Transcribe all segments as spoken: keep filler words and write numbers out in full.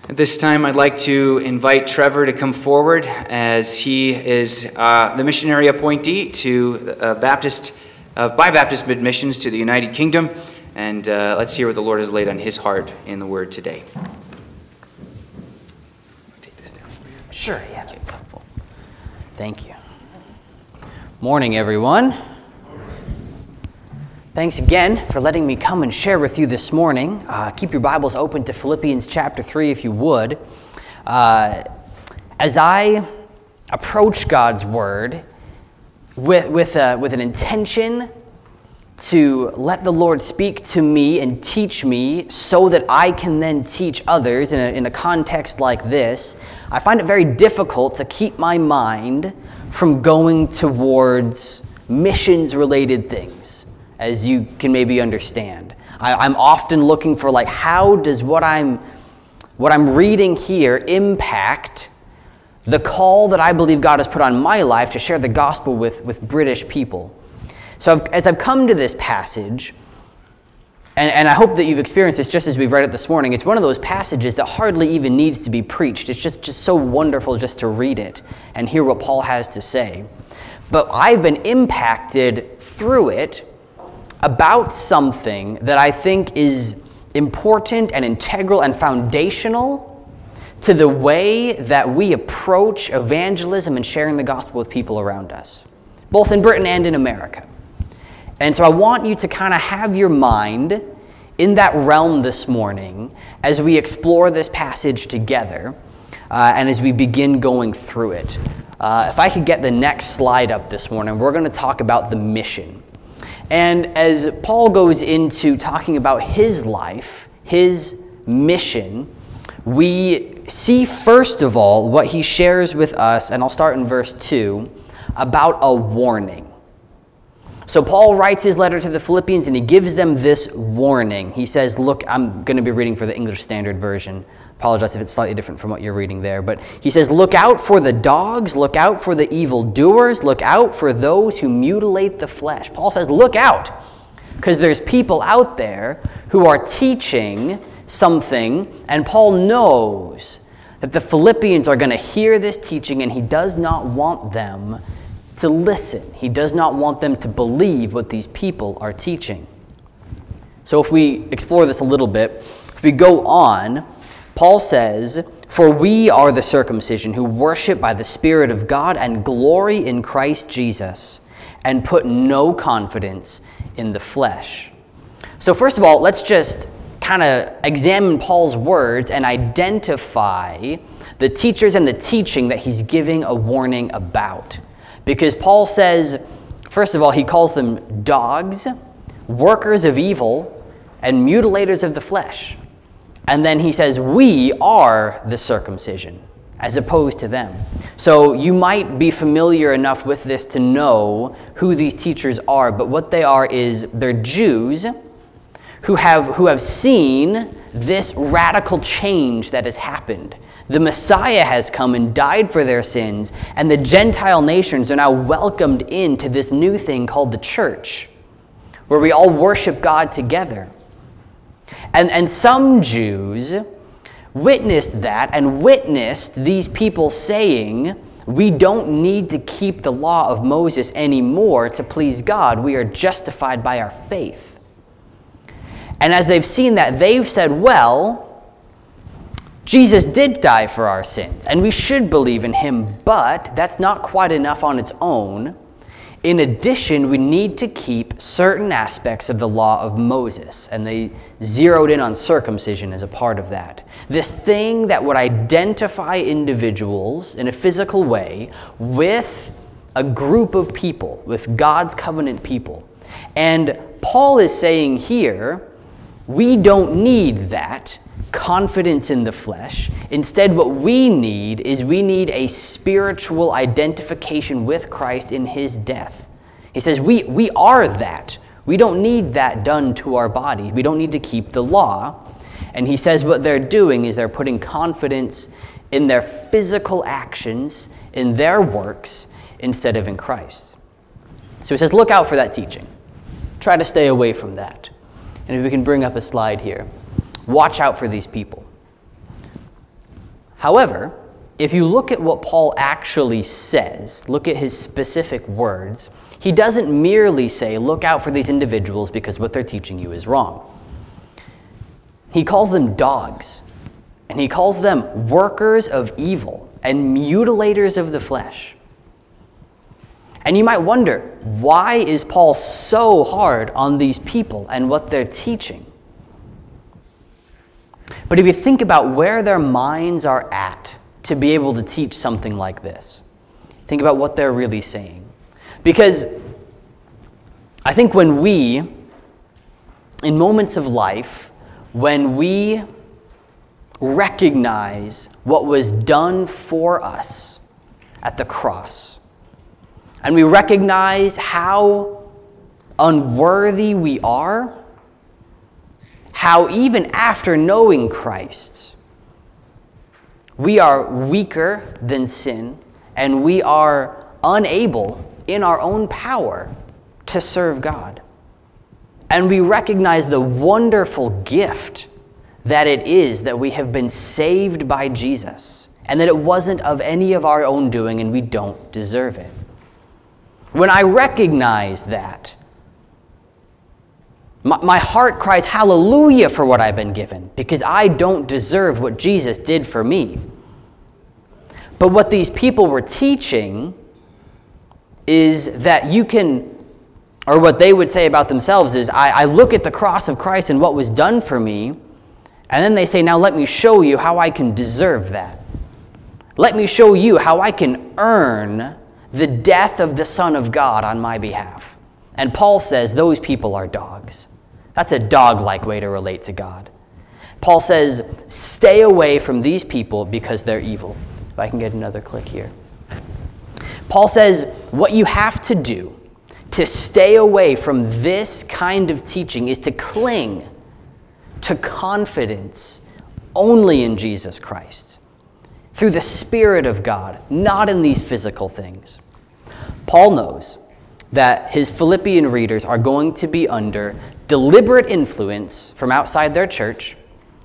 At this time, I'd like to invite Trevor to come forward as he is uh, the missionary appointee to uh, Baptist, uh, by Baptist Mid-Missions to the United Kingdom. And uh, let's hear what the Lord has laid on his heart in the Word today. Take this down. Sure, yeah, that's helpful. Thank you. Morning, everyone. Thanks again for letting me come and share with you this morning. Uh, keep your Bibles open to Philippians chapter three if you would. Uh, as I approach God's Word with, with, a, with an intention to let the Lord speak to me and teach me so that I can then teach others in a, in a context like this, I find it very difficult to keep my mind from going towards missions-related things, as you can maybe understand. I, I'm often looking for, like, how does what I'm what I'm reading here impact the call that I believe God has put on my life to share the gospel with, with British people? So I've, as I've come to this passage, and, and I hope that you've experienced this just as we've read it this morning, it's one of those passages that hardly even needs to be preached. It's just, just so wonderful just to read it and hear what Paul has to say. But I've been impacted through it about something that I think is important and integral and foundational to the way that we approach evangelism and sharing the gospel with people around us, both in Britain and in America. And so I want you to kind of have your mind in that realm this morning as we explore this passage together uh, and as we begin going through it. Uh, if I could get the next slide up this morning, we're going to talk about the mission. And as Paul goes into talking about his life, his mission, we see first of all what he shares with us, and I'll start in verse two, about a warning. So Paul writes his letter to the Philippians and he gives them this warning. He says, look, I'm going to be reading for the English Standard Version. Apologize if it's slightly different from what you're reading there. But he says, look out for the dogs, look out for the evildoers, look out for those who mutilate the flesh. Paul says, look out, because there's people out there who are teaching something, and Paul knows that the Philippians are going to hear this teaching, and he does not want them to listen. He does not want them to believe what these people are teaching. So if we explore this a little bit, if we go on, Paul says, for we are the circumcision who worship by the Spirit of God and glory in Christ Jesus and put no confidence in the flesh. So first of all, let's just kind of examine Paul's words and identify the teachers and the teaching that he's giving a warning about. Because Paul says, first of all, he calls them dogs, workers of evil, and mutilators of the flesh. And then he says, we are the circumcision, as opposed to them. So you might be familiar enough with this to know who these teachers are, but what they are is they're Jews who have, who have seen this radical change that has happened. The Messiah has come and died for their sins, and the Gentile nations are now welcomed into this new thing called the church, where we all worship God together. And, and some Jews witnessed that and witnessed these people saying, we don't need to keep the law of Moses anymore to please God. We are justified by our faith. And as they've seen that, they've said, well, Jesus did die for our sins, and we should believe in him, but that's not quite enough on its own. In addition, we need to keep certain aspects of the law of Moses, and they zeroed in on circumcision as a part of that. This thing that would identify individuals in a physical way with a group of people, with God's covenant people. And Paul is saying here, we don't need that confidence in the flesh. Instead, what we need is we need a spiritual identification with Christ in his death. He says we, we are that. We don't need that done to our body. We don't need to keep the law. And he says what they're doing is they're putting confidence in their physical actions, in their works, instead of in Christ. So he says, look out for that teaching. Try to stay away from that. And if we can bring up a slide here. Watch out for these people. However, if you look at what Paul actually says, look at his specific words, he doesn't merely say, look out for these individuals because what they're teaching you is wrong. He calls them dogs, and he calls them workers of evil and mutilators of the flesh. And you might wonder, why is Paul so hard on these people and what they're teaching? But if you think about where their minds are at to be able to teach something like this, think about what they're really saying. Because I think when we, in moments of life, when we recognize what was done for us at the cross, and we recognize how unworthy we are, how even after knowing Christ, we are weaker than sin, and we are unable in our own power to serve God. And we recognize the wonderful gift that it is that we have been saved by Jesus, and that it wasn't of any of our own doing and we don't deserve it. When I recognize that, my, my heart cries hallelujah for what I've been given, because I don't deserve what Jesus did for me. But what these people were teaching is that you can, or what they would say about themselves is, I, I look at the cross of Christ and what was done for me, and then they say, now let me show you how I can deserve that. Let me show you how I can earn the death of the Son of God on my behalf. And Paul says those people are dogs. That's a dog-like way to relate to God. Paul says, stay away from these people because they're evil. If I can get another click here. Paul says, what you have to do to stay away from this kind of teaching is to cling to confidence only in Jesus Christ, through the Spirit of God, not in these physical things. Paul knows that his Philippian readers are going to be under deliberate influence from outside their church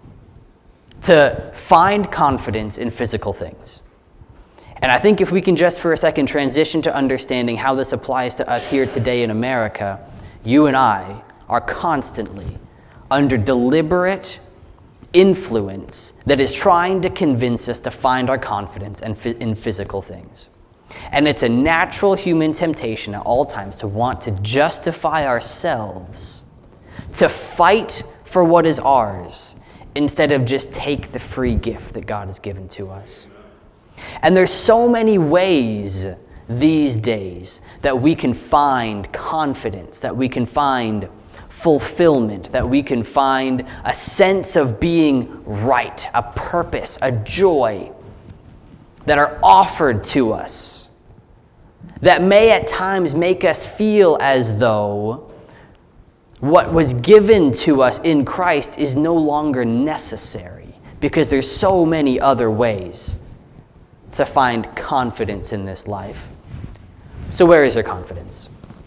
to find confidence in physical things. And I think if we can just for a second transition to understanding how this applies to us here today in America, you and I are constantly under deliberate influence that is trying to convince us to find our confidence in physical things. And it's a natural human temptation at all times to want to justify ourselves, to fight for what is ours, instead of just take the free gift that God has given to us. And there's so many ways these days that we can find confidence, that we can find fulfillment, that we can find a sense of being right, a purpose, a joy that are offered to us, that may at times make us feel as though what was given to us in Christ is no longer necessary, because there's so many other ways to find confidence in this life. So where is our confidence?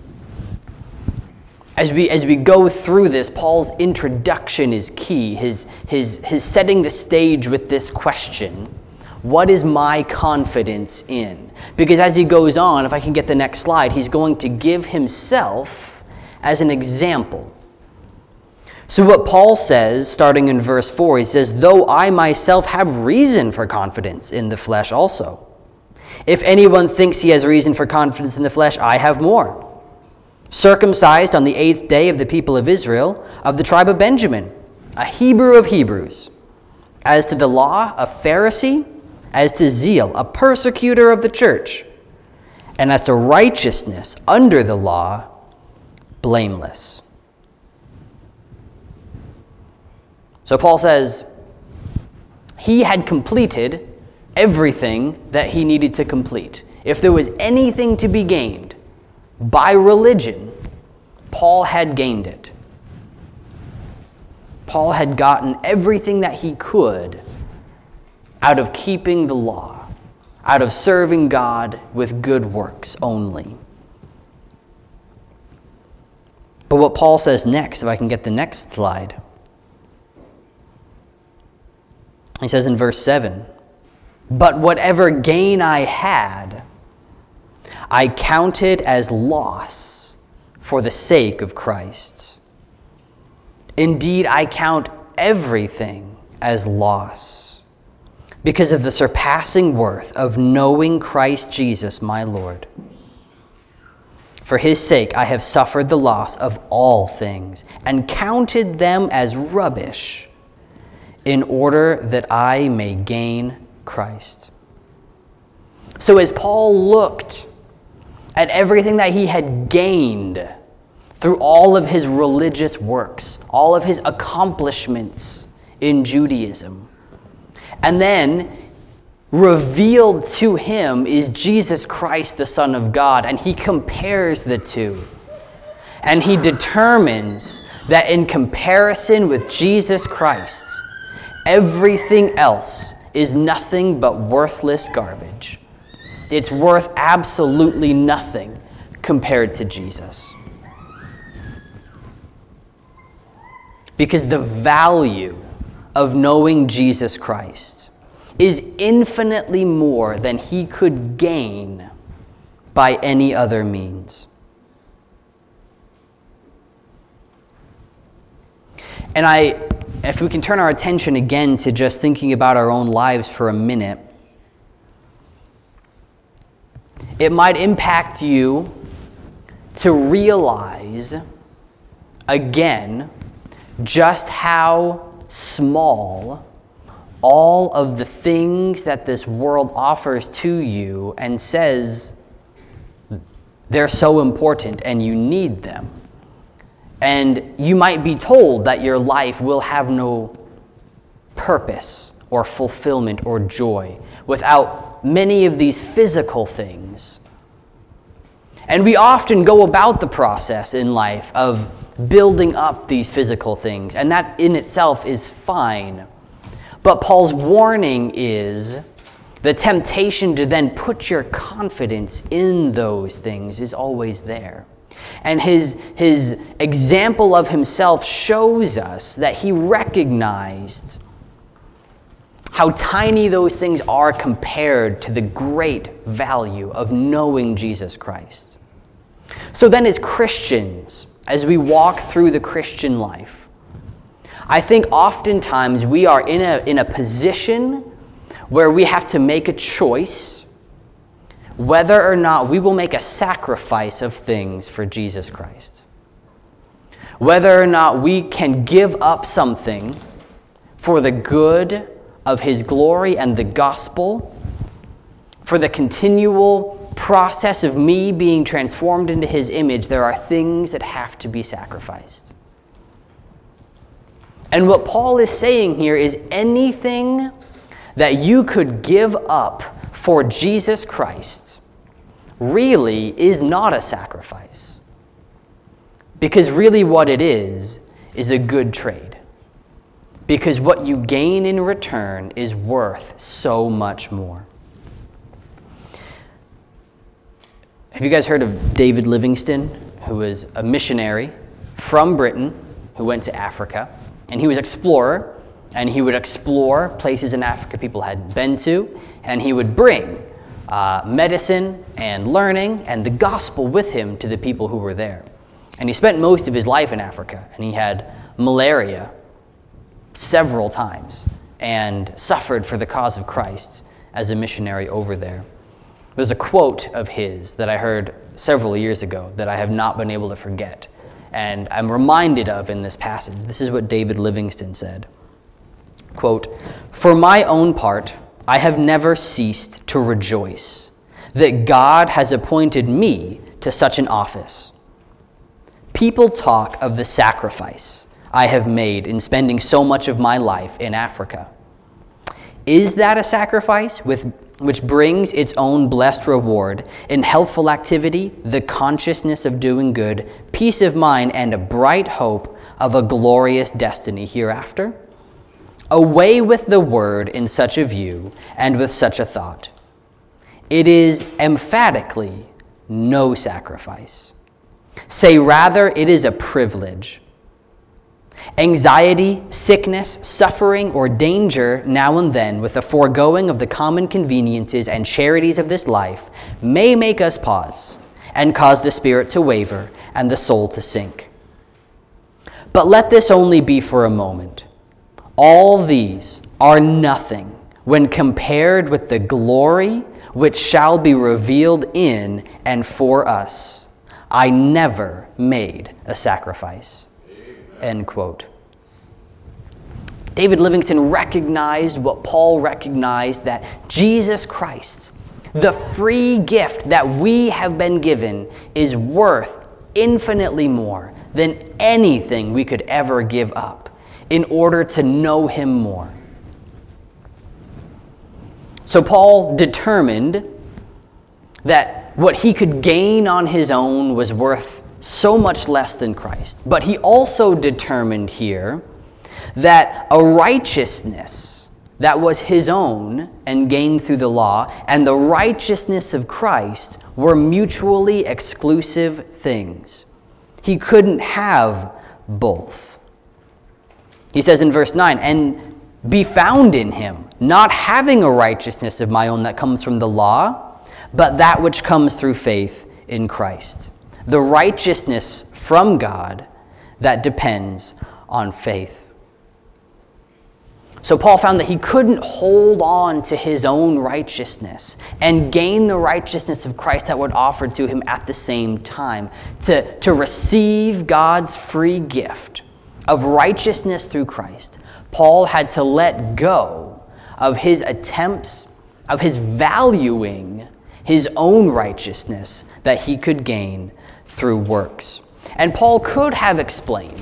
As we as we go through this, Paul's introduction is key, his, his, his setting the stage with this question, what is my confidence in? Because as he goes on, if I can get the next slide, he's going to give himself as an example. So what Paul says, starting in verse four, he says, though I myself have reason for confidence in the flesh also. If anyone thinks he has reason for confidence in the flesh, I have more. Circumcised on the eighth day of the people of Israel, of the tribe of Benjamin, a Hebrew of Hebrews. As to the law, a Pharisee. As to zeal, a persecutor of the church. And as to righteousness under the law, blameless. So Paul says he had completed everything that he needed to complete. If there was anything to be gained by religion, Paul had gained it. Paul had gotten everything that he could out of keeping the law, out of serving God with good works only. But what Paul says next, if I can get the next slide, he says in verse seven, But whatever gain I had, I counted as loss for the sake of Christ. Indeed, I count everything as loss because of the surpassing worth of knowing Christ Jesus my Lord. For his sake I have suffered the loss of all things and counted them as rubbish in order that I may gain Christ. So as Paul looked at everything that he had gained through all of his religious works, all of his accomplishments in Judaism, and then revealed to him is Jesus Christ, the Son of God, and he compares the two. And he determines that in comparison with Jesus Christ, everything else is nothing but worthless garbage. It's worth absolutely nothing compared to Jesus. Because the value of knowing Jesus Christ is infinitely more than he could gain by any other means. And I, if we can turn our attention again to just thinking about our own lives for a minute, it might impact you to realize again just how small all of the things that this world offers to you and says they're so important and you need them. And you might be told that your life will have no purpose or fulfillment or joy without many of these physical things. And we often go about the process in life of building up these physical things, and that in itself is fine. But Paul's warning is the temptation to then put your confidence in those things is always there. And his, his example of himself shows us that he recognized how tiny those things are compared to the great value of knowing Jesus Christ. So then as Christians, as we walk through the Christian life, I think oftentimes we are in a, in a position where we have to make a choice whether or not we will make a sacrifice of things for Jesus Christ. Whether or not we can give up something for the good of his glory and the gospel, for the continual process of me being transformed into his image. There are things that have to be sacrificed. And what Paul is saying here is anything that you could give up for Jesus Christ really is not a sacrifice. Because really what it is, is a good trade. Because what you gain in return is worth so much more. Have you guys heard of David Livingstone, who was a missionary from Britain who went to Africa? And he was an explorer, and he would explore places in Africa people hadn't been to, and he would bring uh, medicine and learning and the gospel with him to the people who were there. And he spent most of his life in Africa, and he had malaria several times and suffered for the cause of Christ as a missionary over there. There's a quote of his that I heard several years ago that I have not been able to forget, and I'm reminded of in this passage. This is what David Livingstone said. Quote, "For my own part, I have never ceased to rejoice that God has appointed me to such an office. People talk of the sacrifice I have made in spending so much of my life in Africa. Is that a sacrifice with which brings its own blessed reward in healthful activity, the consciousness of doing good, peace of mind, and a bright hope of a glorious destiny hereafter? Away with the word in such a view and with such a thought. It is emphatically no sacrifice. Say rather, it is a privilege. Anxiety, sickness, suffering, or danger now and then, with the foregoing of the common conveniences and charities of this life, may make us pause and cause the spirit to waver and the soul to sink. But let this only be for a moment. All these are nothing when compared with the glory which shall be revealed in and for us. I never made a sacrifice. End quote. David Livingstone recognized what Paul recognized, that Jesus Christ, the free gift that we have been given, is worth infinitely more than anything we could ever give up in order to know him more. So Paul determined that what he could gain on his own was worth so much less than Christ. But he also determined here that a righteousness that was his own and gained through the law and the righteousness of Christ were mutually exclusive things. He couldn't have both. He says in verse nine, and be found in him, not having a righteousness of my own that comes from the law, but that which comes through faith in Christ. The righteousness from God that depends on faith. So Paul found that he couldn't hold on to his own righteousness and gain the righteousness of Christ that was offered to him at the same time. To, to receive God's free gift of righteousness through Christ, Paul had to let go of his attempts, of his valuing his own righteousness that he could gain through works. And Paul could have explained,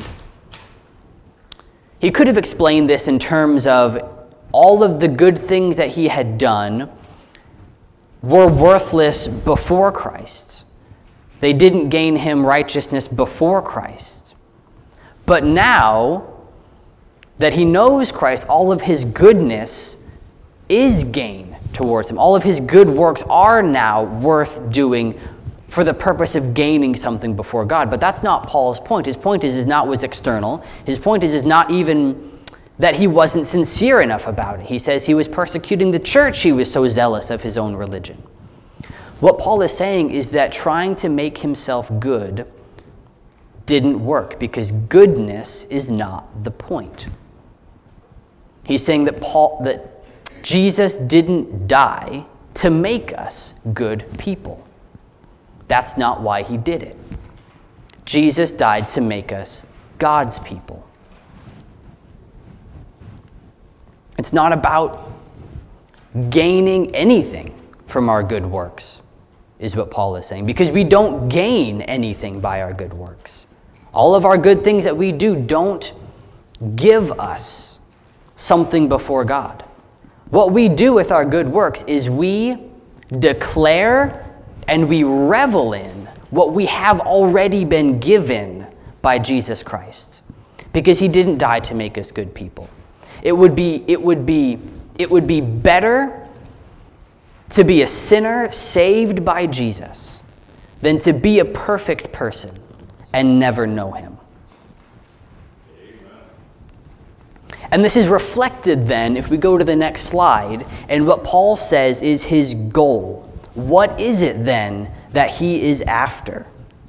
he could have explained this in terms of all of the good things that he had done were worthless before Christ. They didn't gain him righteousness before Christ. But now that he knows Christ, all of his goodness is gain towards him. All of his good works are now worth doing for the purpose of gaining something before God. But that's not Paul's point. His point is, is not was external. His point is, is not even that he wasn't sincere enough about it. He says he was persecuting the church. He was so zealous of his own religion. What Paul is saying is that trying to make himself good didn't work, because goodness is not the point. He's saying that Paul, that Jesus didn't die to make us good people. That's not why he did it. Jesus died to make us God's people. It's not about gaining anything from our good works, is what Paul is saying, because we don't gain anything by our good works. All of our good things that we do don't give us something before God. What we do with our good works is we declare and we revel in what we have already been given by Jesus Christ, because he didn't die to make us good people. It would be, it would be, it would be better to be a sinner saved by Jesus than to be a perfect person and never know him. And this is reflected then, if we go to the next slide, and what Paul says is his goal. What is it then that he is after?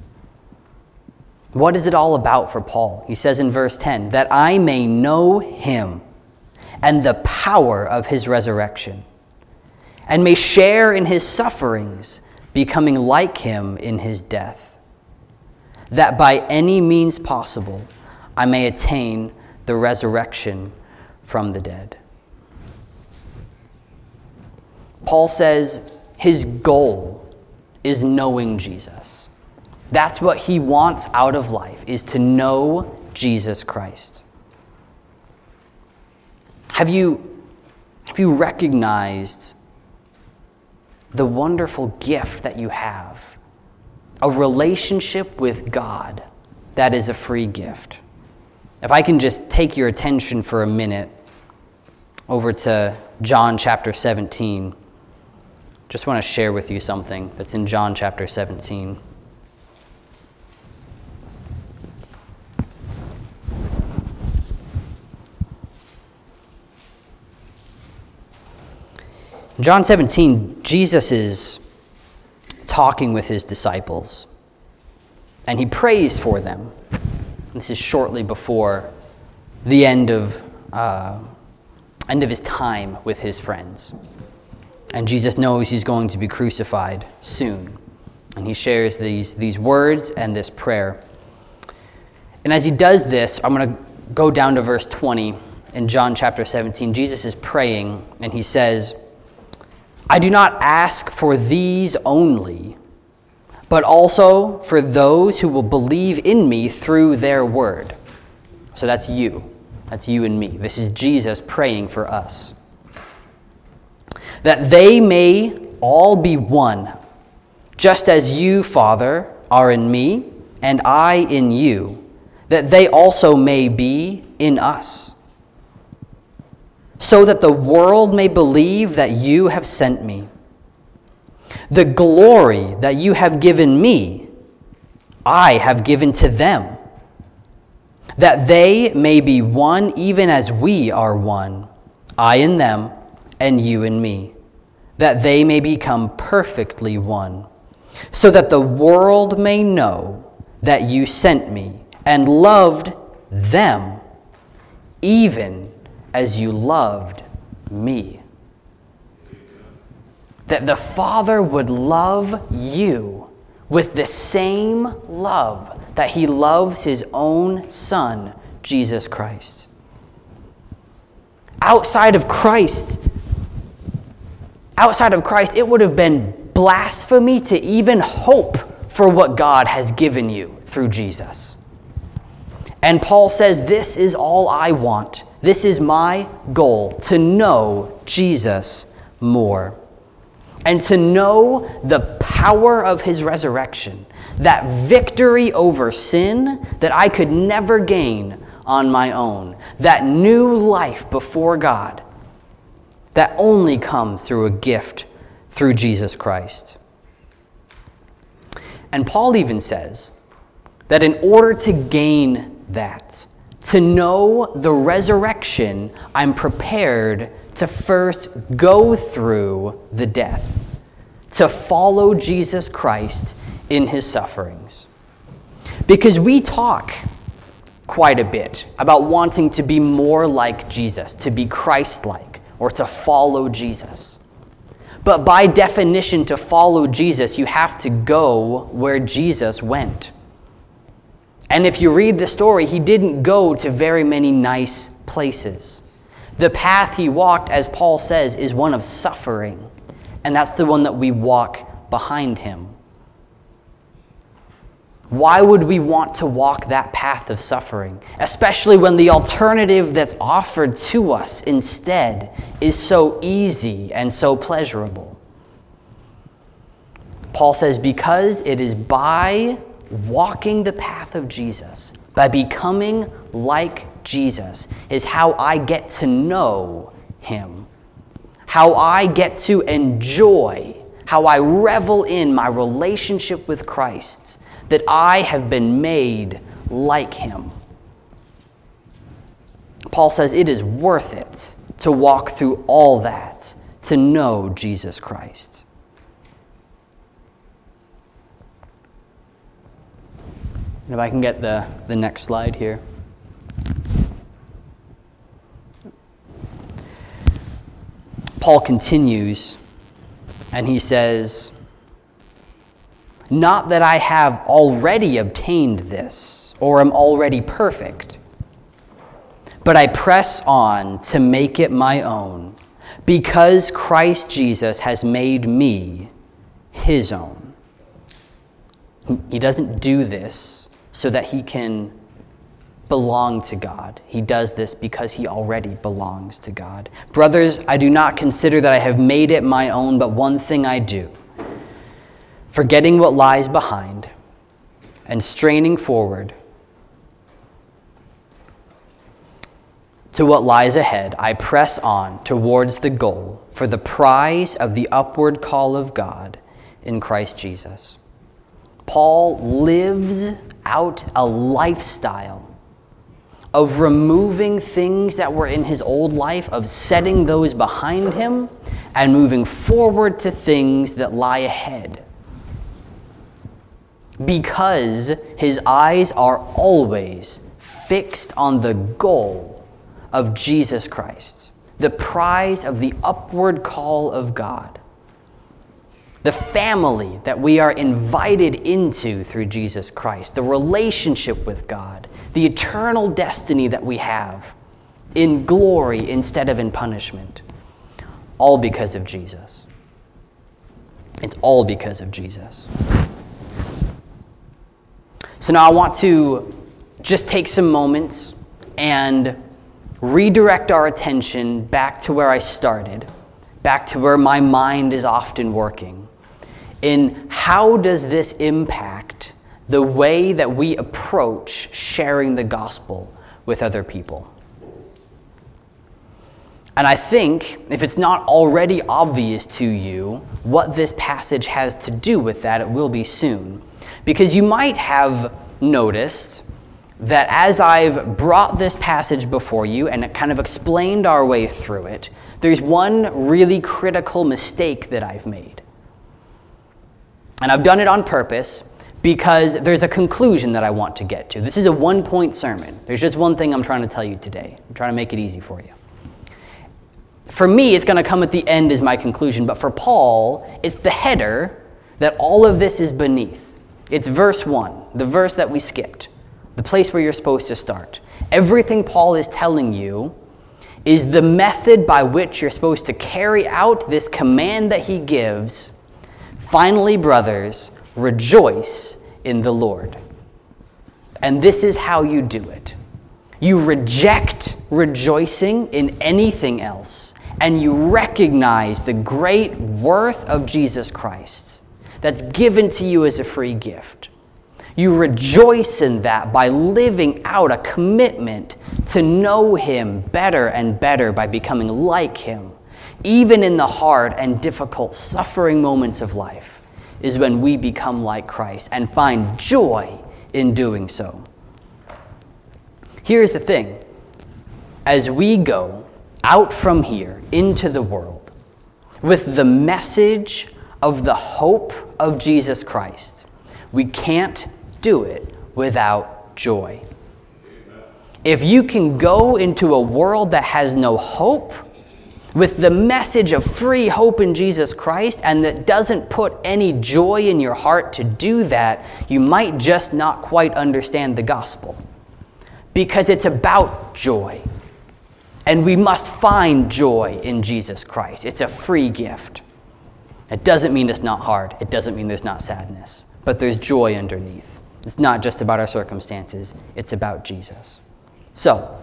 What is it all about for Paul? He says in verse ten, that I may know him and the power of his resurrection, and may share in his sufferings, becoming like him in his death, that by any means possible I may attain the resurrection from the dead. Paul says his goal is knowing Jesus. That's what he wants out of life, is to know Jesus Christ. Have you, have you recognized the wonderful gift that you have? A relationship with God that is a free gift. If I can just take your attention for a minute over to John chapter seventeen. Just want to share with you something that's in John chapter seventeen. In John seventeen, Jesus is talking with his disciples, and he prays for them. This is shortly before the end of uh, end of his time with his friends. And Jesus knows he's going to be crucified soon. And he shares these, these words and this prayer. And as he does this, I'm going to go down to verse twenty in John chapter seventeen. Jesus is praying, and he says, "I do not ask for these only, but also for those who will believe in me through their word." So that's you. That's you and me. This is Jesus praying for us. "That they may all be one, just as you, Father, are in me, and I in you, that they also may be in us, so that the world may believe that you have sent me. The glory that you have given me, I have given to them, that they may be one even as we are one, I in them and you in me, that they may become perfectly one, so that the world may know that you sent me and loved them, even as you loved me." That the Father would love you with the same love that he loves his own Son, Jesus Christ. Outside of Christ, outside of Christ, it would have been blasphemy to even hope for what God has given you through Jesus. And Paul says, this is all I want. This is my goal, to know Jesus more. And to know the power of his resurrection, that victory over sin that I could never gain on my own, that new life before God that only comes through a gift through Jesus Christ. And Paul even says that in order to gain that, to know the resurrection, I'm prepared to first go through the death, to follow Jesus Christ in his sufferings. Because we talk quite a bit about wanting to be more like Jesus, to be Christ-like, or to follow Jesus. But by definition, to follow Jesus, you have to go where Jesus went. And if you read the story, he didn't go to very many nice places. The path he walked, as Paul says, is one of suffering. And that's the one that we walk behind him. Why would we want to walk that path of suffering? Especially when the alternative that's offered to us instead is so easy and so pleasurable. Paul says, because it is by walking the path of Jesus, by becoming like Jesus, is how I get to know him, how I get to enjoy, how I revel in my relationship with Christ, that I have been made like him. Paul says it is worth it to walk through all that, to know Jesus Christ. If I can get the, the next slide here. Paul continues, and he says, "Not that I have already obtained this, or am already perfect, but I press on to make it my own, because Christ Jesus has made me his own." He doesn't do this so that he can belong to God. He does this because he already belongs to God. "Brothers, I do not consider that I have made it my own, but one thing I do, forgetting what lies behind and straining forward to what lies ahead, I press on towards the goal for the prize of the upward call of God in Christ Jesus." Paul lives out a lifestyle of removing things that were in his old life, of setting those behind him, and moving forward to things that lie ahead. Because his eyes are always fixed on the goal of Jesus Christ, the prize of the upward call of God, the family that we are invited into through Jesus Christ, the relationship with God, the eternal destiny that we have in glory instead of in punishment, all because of Jesus. It's all because of Jesus. So now I want to just take some moments and redirect our attention back to where I started, back to where my mind is often working, in how does this impact the way that we approach sharing the gospel with other people. And I think, if it's not already obvious to you what this passage has to do with that, it will be soon. Because you might have noticed that as I've brought this passage before you and kind of explained our way through it, there's one really critical mistake that I've made. And I've done it on purpose because there's a conclusion that I want to get to. This is a one-point sermon. There's just one thing I'm trying to tell you today. I'm trying to make it easy for you. For me, it's going to come at the end as my conclusion, but for Paul, it's the header that all of this is beneath. It's verse one, the verse that we skipped, the place where you're supposed to start. Everything Paul is telling you is the method by which you're supposed to carry out this command that he gives. Finally, brothers, rejoice in the Lord. And this is how you do it. You reject rejoicing in anything else, and you recognize the great worth of Jesus Christ that's given to you as a free gift. You rejoice in that by living out a commitment to know him better and better by becoming like him. Even in the hard and difficult suffering moments of life is when we become like Christ and find joy in doing so. Here's the thing. As we go out from here into the world with the message of the hope of Jesus Christ, we can't do it without joy. If you can go into a world that has no hope with the message of free hope in Jesus Christ and that doesn't put any joy in your heart to do that, you might just not quite understand the gospel. Because it's about joy. And we must find joy in Jesus Christ. It's a free gift. It doesn't mean it's not hard. It doesn't mean there's not sadness. But there's joy underneath. It's not just about our circumstances. It's about Jesus. So,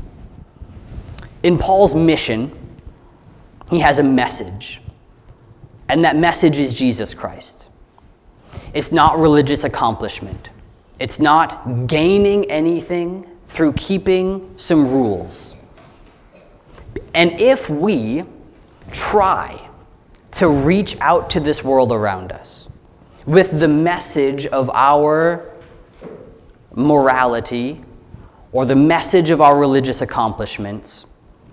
in Paul's mission, he has a message. And that message is Jesus Christ. It's not religious accomplishment. It's not gaining anything through keeping some rules. And if we try to reach out to this world around us with the message of our morality or the message of our religious accomplishments,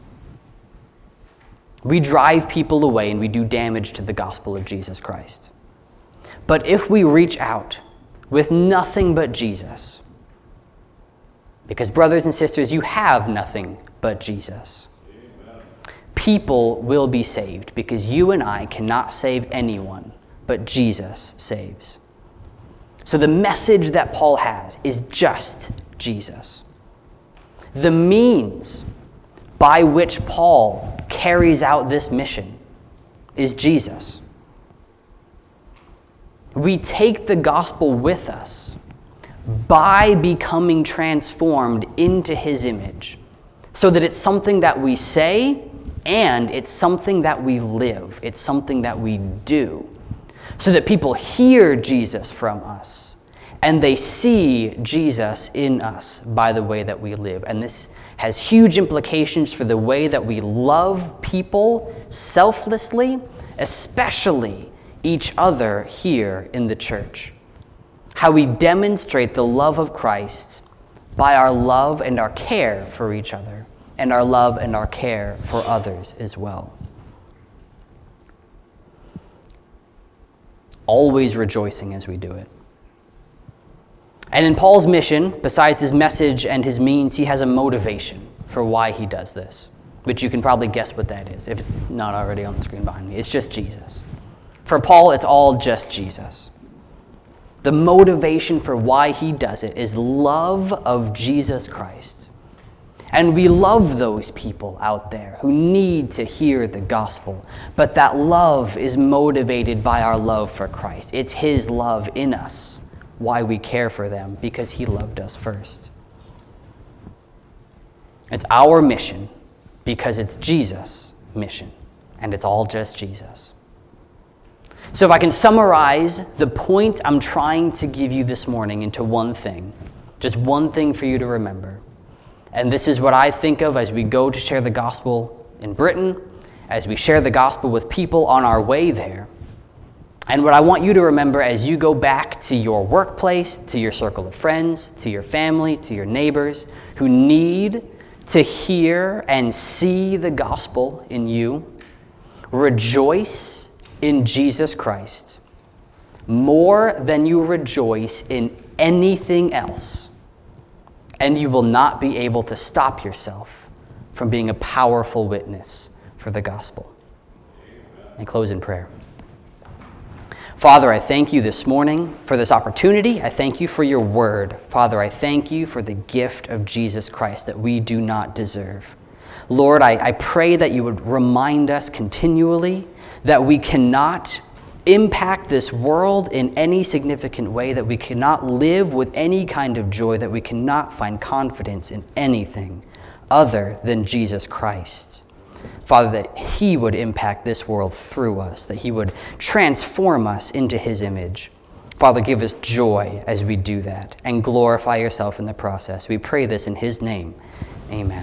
we drive people away and we do damage to the gospel of Jesus Christ. But if we reach out with nothing but Jesus, because brothers and sisters, you have nothing but Jesus, people will be saved because you and I cannot save anyone, but Jesus saves. So the message that Paul has is just Jesus. The means by which Paul carries out this mission is Jesus. We take the gospel with us by becoming transformed into his image, so that it's something that we say and it's something that we live. It's something that we do, so that people hear Jesus from us and they see Jesus in us by the way that we live. And this has huge implications for the way that we love people selflessly, especially each other here in the church. How we demonstrate the love of Christ by our love and our care for each other, and our love and our care for others as well. always rejoicing as we do it. And in Paul's mission, besides his message and his means, he has a motivation for why he does this, which you can probably guess what that is, if it's not already on the screen behind me. It's just Jesus. For Paul, it's all just Jesus. The motivation for why he does it is love of Jesus Christ. And we love those people out there who need to hear the gospel, but that love is motivated by our love for Christ. It's his love in us why we care for them, because he loved us first. It's our mission because it's Jesus' mission, and it's all just Jesus. So if I can summarize the point I'm trying to give you this morning into one thing, just one thing for you to remember, and this is what I think of as we go to share the gospel in Britain, as we share the gospel with people on our way there, and what I want you to remember as you go back to your workplace, to your circle of friends, to your family, to your neighbors who need to hear and see the gospel in you, rejoice in Jesus Christ more than you rejoice in anything else, and you will not be able to stop yourself from being a powerful witness for the gospel. And close in prayer. Father, I thank you this morning for this opportunity. I thank you for your word. Father, I thank you for the gift of Jesus Christ that we do not deserve. Lord, I, I pray that you would remind us continually that we cannot impact this world in any significant way, that we cannot live with any kind of joy, that we cannot find confidence in anything other than Jesus Christ. Father, that he would impact this world through us, that he would transform us into his image. Father, give us joy as we do that, and glorify yourself in the process. We pray this in his name. Amen.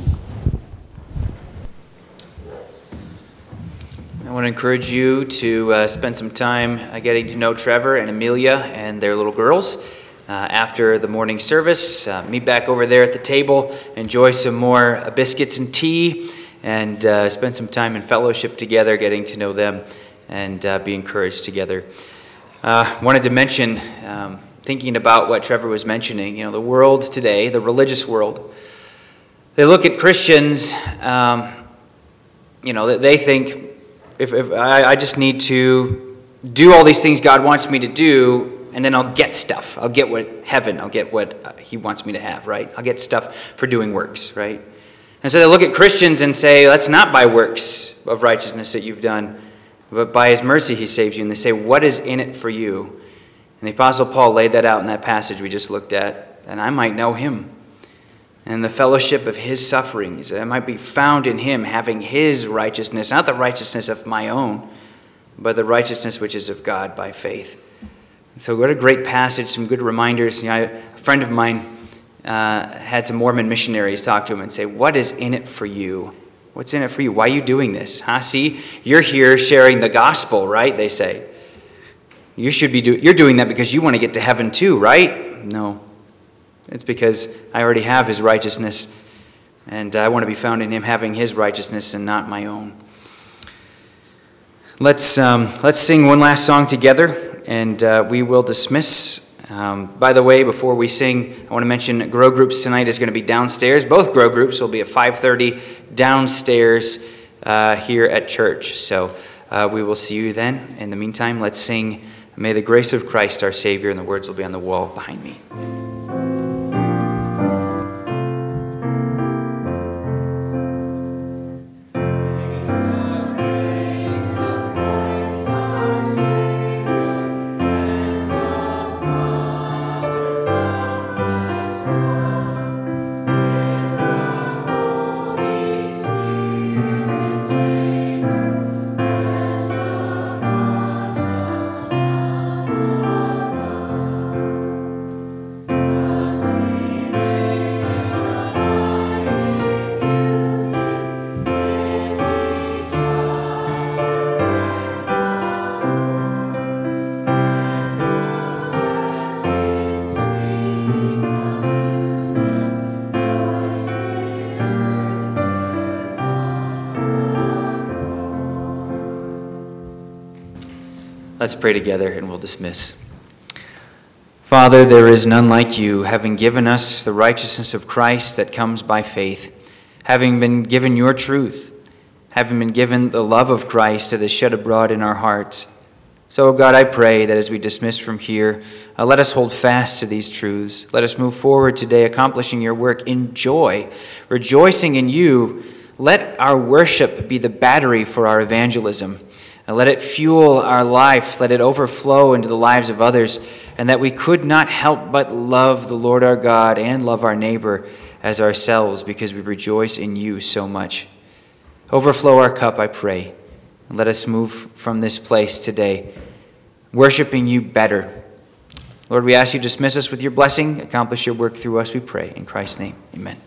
I want to encourage you to uh, spend some time uh, getting to know Trevor and Amelia and their little girls. Uh, after the morning service, uh, meet back over there at the table, enjoy some more uh, biscuits and tea, and uh, spend some time in fellowship together, getting to know them, and uh, be encouraged together. Uh, wanted to mention, um, thinking about what Trevor was mentioning, you know, the world today, the religious world, they look at Christians, um, you know, they think, if, if I, I just need to do all these things God wants me to do, and then I'll get stuff. I'll get what heaven, I'll get what he wants me to have, right? I'll get stuff for doing works, right? And so they look at Christians and say, that's not by works of righteousness that you've done, but by his mercy he saves you. And they say, what is in it for you? And the Apostle Paul laid that out in that passage we just looked at, and I might know him and the fellowship of his sufferings. I might be found in him, having his righteousness, not the righteousness of my own, but the righteousness which is of God by faith. And so what a great passage, some good reminders. You know, a friend of mine Uh, had some Mormon missionaries talk to him and say, what is in it for you? What's in it for you? Why are you doing this? Huh? See, you're here sharing the gospel, right? They say. You should be do- you're doing that because you want to get to heaven too, right? No. It's because I already have his righteousness, and I want to be found in him having his righteousness and not my own. Let's um, let's sing one last song together, and uh, we will dismiss. Um, by the way, before we sing, I want to mention Grow Groups tonight is going to be downstairs. Both Grow Groups will be at five thirty downstairs uh, here at church. So uh, we will see you then. In the meantime, let's sing May the Grace of Christ our Savior, and the words will be on the wall behind me. Let's pray together and we'll dismiss. Father, there is none like you, having given us the righteousness of Christ that comes by faith, having been given your truth, having been given the love of Christ that is shed abroad in our hearts. So, God, I pray that as we dismiss from here, uh, let us hold fast to these truths. Let us move forward today, accomplishing your work in joy, rejoicing in you. Let our worship be the battery for our evangelism. And let it fuel our life. Let it overflow into the lives of others. And that we could not help but love the Lord our God and love our neighbor as ourselves, because we rejoice in you so much. Overflow our cup, I pray. And let us move from this place today, worshiping you better. Lord, we ask you to dismiss us with your blessing. Accomplish your work through us, we pray. In Christ's name, amen.